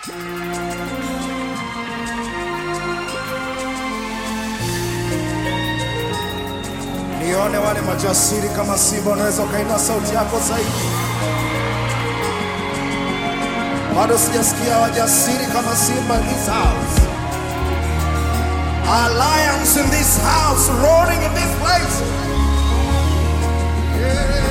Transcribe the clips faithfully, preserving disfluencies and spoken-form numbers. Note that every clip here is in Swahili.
Nione wale majasiri kama simba, unaweza ukainua sauti yako zaidi. Bado sijasikia wajasiri kama simba in this house. Our lions in this house, roaring in this place. Yeah.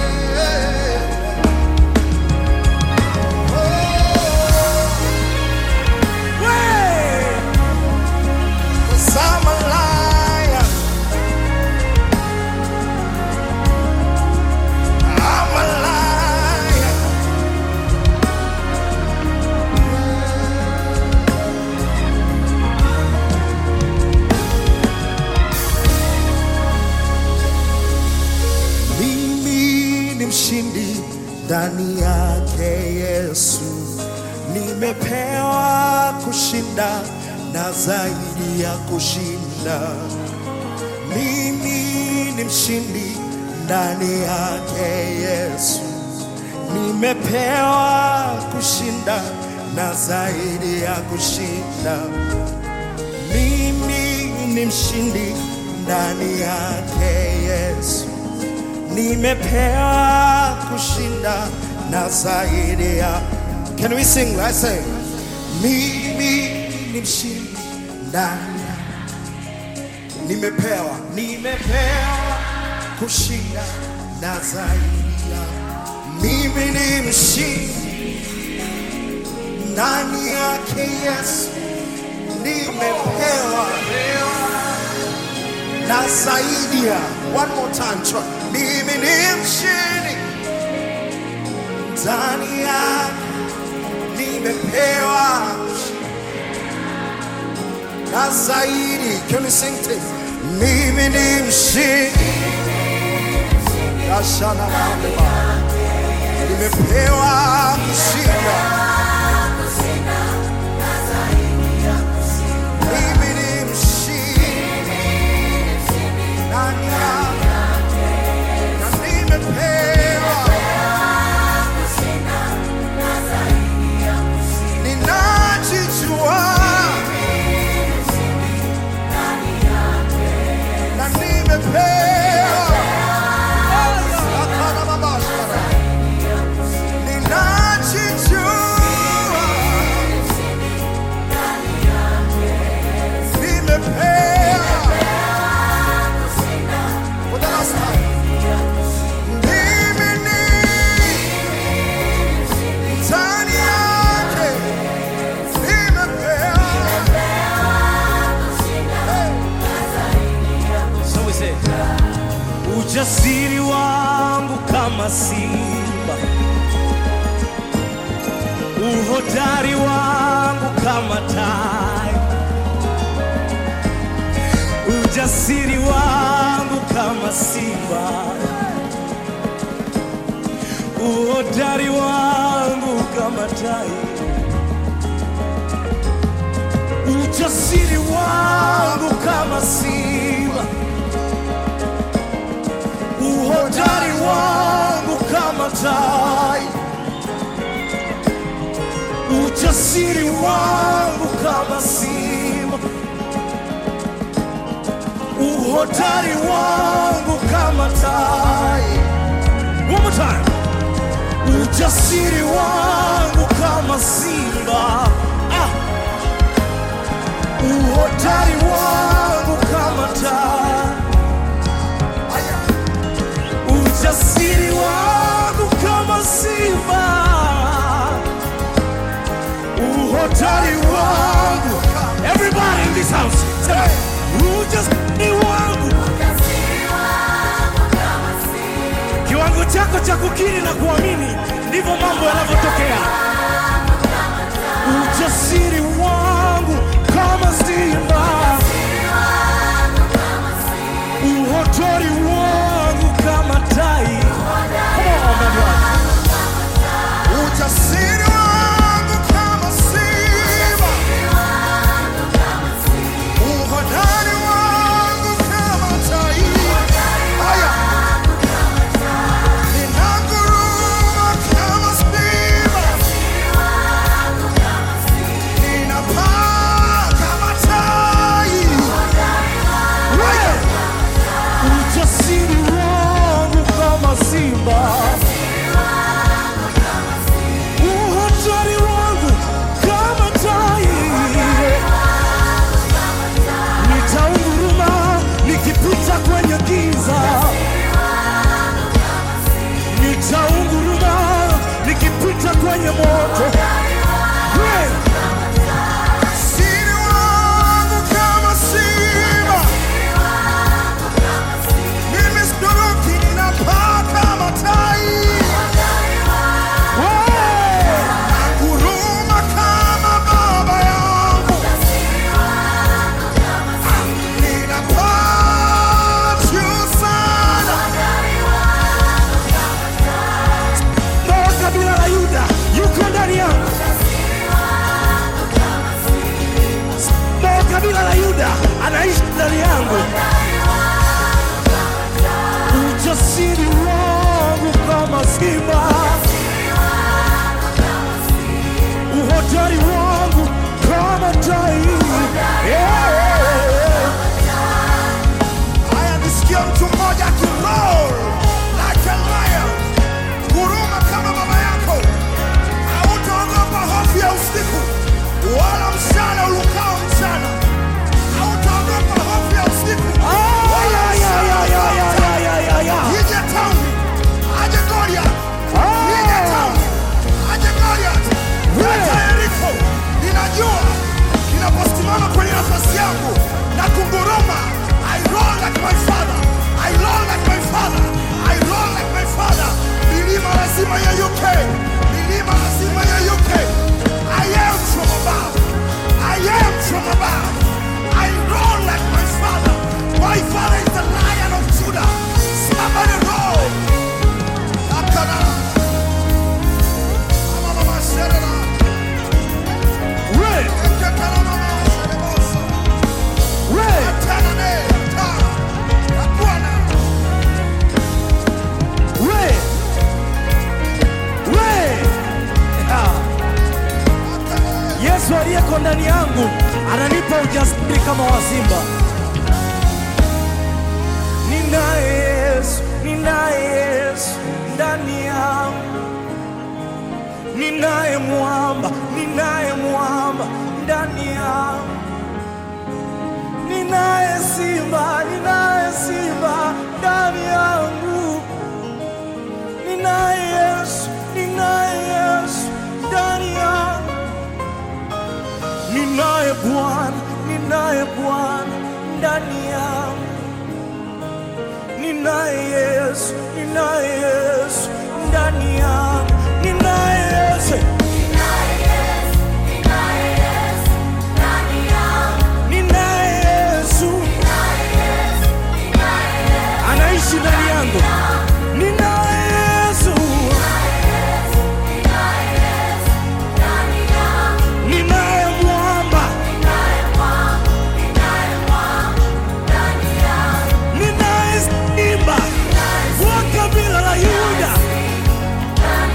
Ndani yake Yesu nimepewa kushinda na zaidi ya kushinda. Mimi ni mshindi ndani yake Yesu nimepewa kushinda na zaidi ya kushinda. Mimi ni mshindi ndani yake Yesu nimepewa kushinda na zaidi ya. Can we sing? Let's say, mimi ni mshindi ndani ya. Nimepewa, nimepewa kushinda na zaidi ya. Mimi ni mshindi ndani yake Yesu nimepewa na zaidi ya. One more time, try. Mimi ni mshindi ndani yake nimepewa na zaidi. Can you sing it? Mimi ni mshindi Ashana Mama nimepewa kushinda. Mimi ni mshindi ndani yake na nimepewa ninajijua na nimepewa ninajijua nimepewa. For the last time. Mimi ni ndani yake nimepewa. So we say, ujasiri wangu kama simba, uhodari wangu kama tai. Ujasiri wangu kama simba, uhodari wangu kama tai. Ujasiri wangu kama simba, uhodari wangu kama tai. Ujasiri wangu kama simba, uhodari wangu kama tai. One more time. Ujasiri wangu kama simba, ah. Uhodari wangu kama tai. Ujasiri wangu kama simba, uhodari wangu. Everybody in this house, say, ujasiri wangu. Kiwango chako cha kukiri na kuamini ndivyo mambo yanavyotokea. Ujasiri wangu kama simba, uhodari wangu kama tai. Come on, my brother. Ujasiri wangu kama simba, uhodari wangu kama tai. Aya. Ninanguruma kama simba. kwenye moto. Hey. Siri wangu kama simba, mimi sitoroki, ninapaa kama tai. Nanguruma kama baba yangu, ninapaa juu sana. Simba wa kabila la Yuda yuko ndani yangu. Simba wa kabila la Yuda anaishi ndani yangu. Ujasiri wangu kama simba, uhodari wangu kama tai. Yeah. Haya, nisikia mtu mmoja akiroar like a lion, huruma kama baba yako. Hautaogopa hofu ya usiku, wala mchana ulukao mchana. Hautaogopa hofu ya usiku, wala Ay, ay, ay, ay, ay, ay, ay, ay, ay. Nije tauni, aje Goliath. Nije tauni, aje Goliath. Vita Yeriko, ninajua ninaposimama kwenye nafasi yangu na kunguruma. I roll like my father. I roll like my father. I roll like my father. Milima lazima yeyuke. Milima lazima yeyuke. I am from above. I am from above. I roll like my father. My father is the Lion of Judah. Somebody roll. Akana. Mama mama sherera. Red, Ekekana mama sherebosa. red, Atanane, ata. Akwana. red, red. Ah. Akana. Yesu aliyeko ndani yangu ananipa ujasiri kama wa simba. Ninaye Yesu, ninaye Yesu ndani yangu. Ninaye mwamba, ninaye mwamba ndani yangu. Ninaye simba, ninaye simba ndani yangu. Ninaye Yesu, ninaye Yesu ndani yangu. Ninaye Bwana, ninaye Bwana ndani yangu. Ninaye Yesu, ninaye Yesu ndani yangu. Ninaye Yesu, ninaye Yesu anaishi ndani yangu. Ninaye Yesu, ninaye mwamba, ninaye simba wa kabila la Yuda.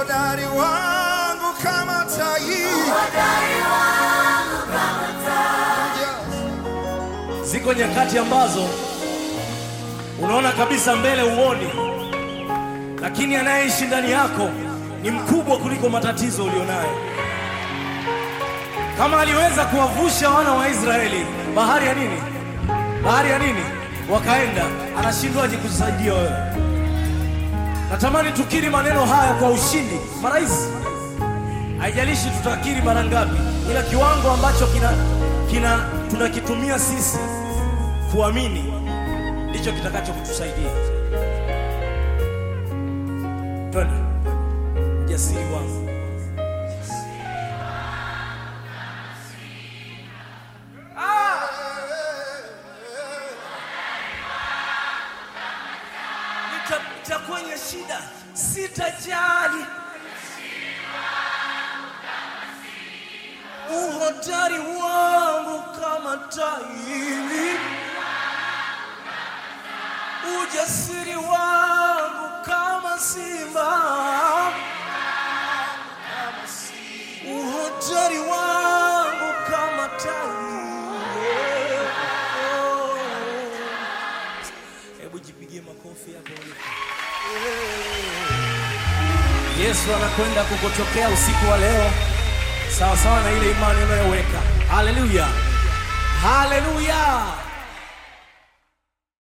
uhodari wangu kama tai. Ziko nyakati ambazo unaona kabisa mbele uoni, lakini anayeishi ndani yako ni mkubwa kuliko matatizo ulionayo. Kama aliweza kuwavusha wana wa Israeli bahari ya nini? Bahari ya nini? Wakaenda, anashindwaje kusaidia wewe? Natamani tukiri maneno haya kwa ushindi mara hizi. Haijalishi tutakiri mara ngapi, ila kiwango ambacho kina kina tunakitumia sisi kuamini ndicho kitakacho kutusaidia. Twende. Jasiri wangu. Nitapita kwenye shida, sitajali. Uhodari wangu kama tai, ujasiri wangu kama simba, uhodari wangu kama tai. Hebu jipigie makofi yako. Yesu anakwenda kukutokea usiku wa leo, sawa sawa na ile imani unayoweka. Haleluya, haleluya.